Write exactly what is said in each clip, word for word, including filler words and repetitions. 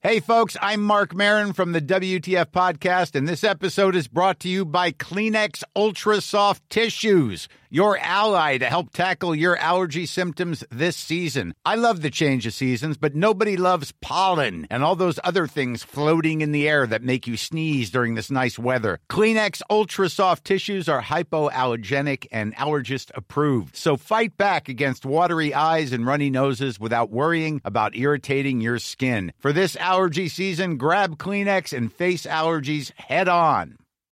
Hey folks, I'm Mark Maron from the W T F Podcast, and this episode is brought to you by Kleenex Ultra Soft Tissues, your ally to help tackle your allergy symptoms this season. I love the change of seasons, but nobody loves pollen and all those other things floating in the air that make you sneeze during this nice weather. Kleenex Ultra Soft Tissues are hypoallergenic and allergist approved, so fight back against watery eyes and runny noses without worrying about irritating your skin. For this allergy season, grab Kleenex and face allergies head on.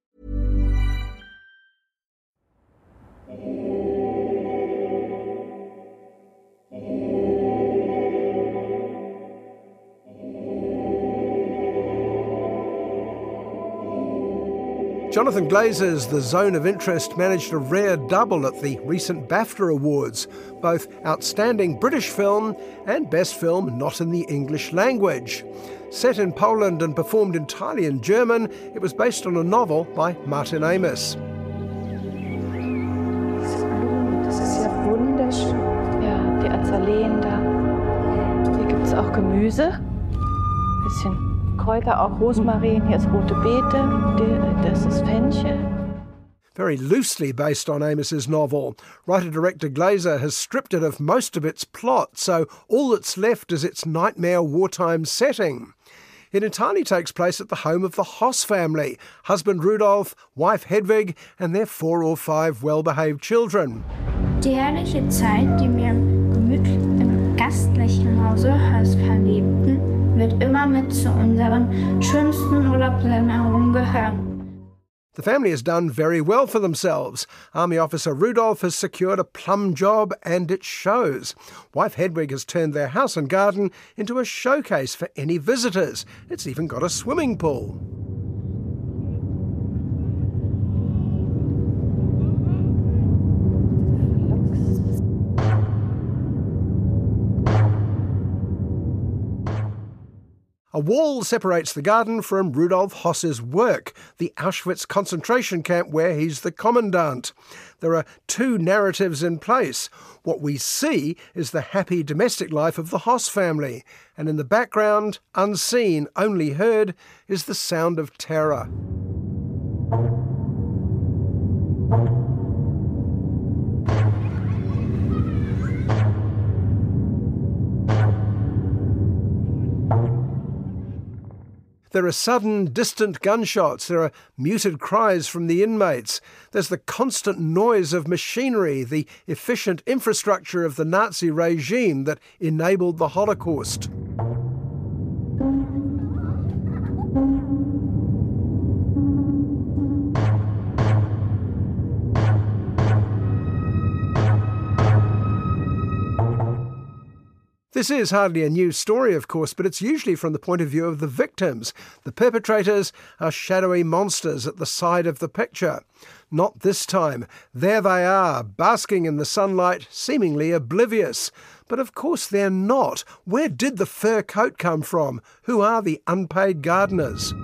Jonathan Glazer's The Zone of Interest managed a rare double at the recent BAFTA Awards, both Outstanding British Film and Best Film Not in the English Language. Set in Poland and performed entirely in German, it was based on a novel by Martin Amis. Das ist ja wunderschön. Ja, die Azaleen da. Hier gibt es auch Gemüse. Bisschen Kräuter, auch Rosmarin. Hier ist rote Beete. Das ist Fenchel. Very loosely based on Amis's novel, writer-director Glazer has stripped it of most of its plot, so all that's left is its nightmare wartime setting. It entirely takes place at the home of the Hoss family, husband Rudolf, wife Hedwig and their four or five well-behaved children. Die herrliche Zeit, die wir gemütlich im gastlichen Hause Hoss verlebten, wird immer mit zu unseren schönsten Urlaubserinnerungen gehören. The family has done very well for themselves. Army officer Rudolf has secured a plum job and it shows. Wife Hedwig has turned their house and garden into a showcase for any visitors. It's even got a swimming pool. A wall separates the garden from Rudolf Hoss's work, the Auschwitz concentration camp where he's the commandant. There are two narratives in place. What we see is the happy domestic life of the Hoss family, and in the background, unseen, only heard, is the sound of terror. There are sudden, distant gunshots. There are muted cries from the inmates. There's the constant noise of machinery, the efficient infrastructure of the Nazi regime that enabled the Holocaust. This is hardly a new story, of course, but it's usually from the point of view of the victims. The perpetrators are shadowy monsters at the side of the picture. Not this time. There they are, basking in the sunlight, seemingly oblivious. But of course they're not. Where did the fur coat come from? Who are the unpaid gardeners?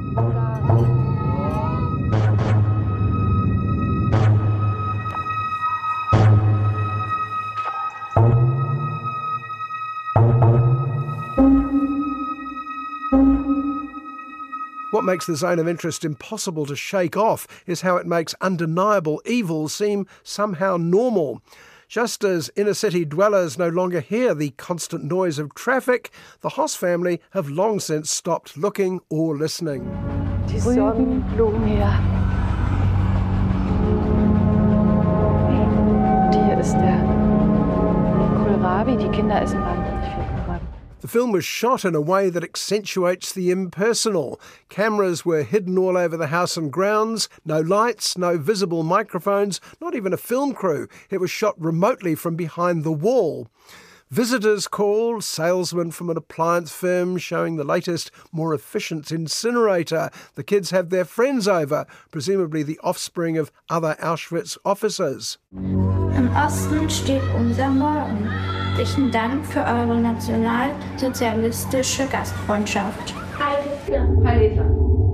What makes the Zone of Interest impossible to shake off is how it makes undeniable evil seem somehow normal. Just as inner-city dwellers no longer hear the constant noise of traffic, the Hoss family have long since stopped looking or listening. Die Sonnenblumen hier. Und hier ist der Kohlrabi. Die Kinder essen wahnsinnig viel Kohlrabi. The film was shot in a way that accentuates the impersonal. Cameras were hidden all over the house and grounds, no lights, no visible microphones, not even a film crew. It was shot remotely from behind the wall. Visitors called, salesmen from an appliance firm showing the latest, more efficient incinerator. The kids have their friends over, presumably the offspring of other Auschwitz officers. Im Osten steht unser Morgen. Herzlichen Dank für eure nationalsozialistische Gastfreundschaft. Heil Hitler.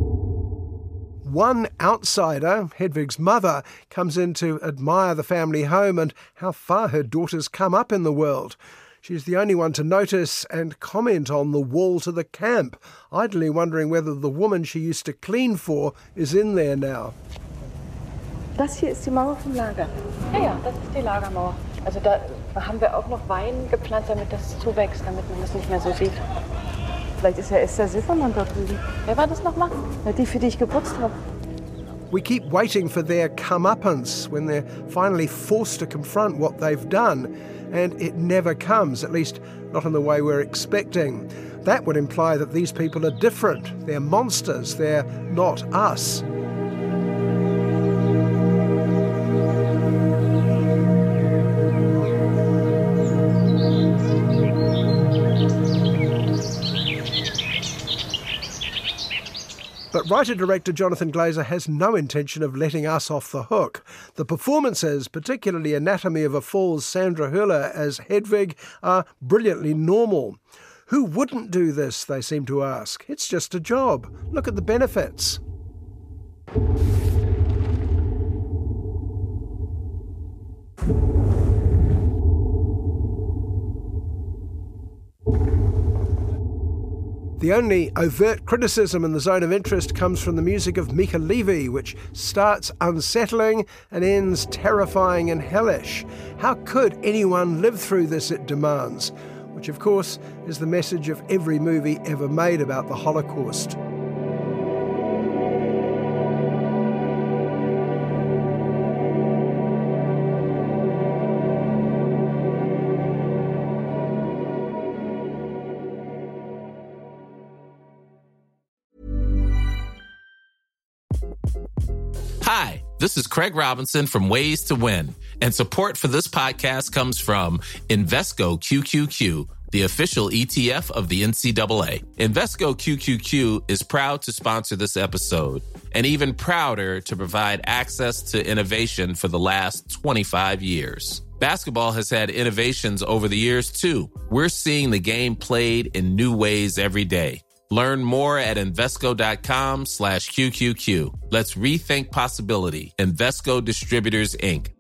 One outsider, Hedwig's mother, comes in to admire the family home and how far her daughter's come up in the world. She's the only one to notice and comment on the wall to the camp, idly wondering whether the woman she used to clean for is in there now. Das hier ist die Mauer vom Lager. Ja, ja, das ist die Lagermauer. Also da haben wir auch noch Wein gepflanzt, damit das zuwächst, damit man das nicht mehr so sieht. Vielleicht ist ja Esther Silvermann dort drüben. Wer war das nochmal? Ja, die, für die ich geputzt habe. We keep waiting for their comeuppance when they're finally forced to confront what they've done, and it never comes, at least not in the way we're expecting. That would imply that these people are different. They're monsters. They're not us. But writer-director Jonathan Glazer has no intention of letting us off the hook. The performances, particularly Anatomy of a Fall's Sandra Hüller as Hedwig, are brilliantly normal. Who wouldn't do this, they seem to ask. It's just a job. Look at the benefits. The only overt criticism in the zone of interest comes from the music of Mica Levi, which starts unsettling and ends terrifying and hellish. How could anyone live through this, it demands, which of course is the message of every movie ever made about the Holocaust. Hi, this is Craig Robinson from Ways to Win, and support for this podcast comes from Invesco Q Q Q, the official E T F of the N C double A. Invesco Q Q Q is proud to sponsor this episode, and even prouder to provide access to innovation for the last twenty-five years. Basketball has had innovations over the years, too. We're seeing the game played in new ways every day. Learn more at Invesco.com slash QQQ. Let's rethink possibility. Invesco Distributors, Incorporated.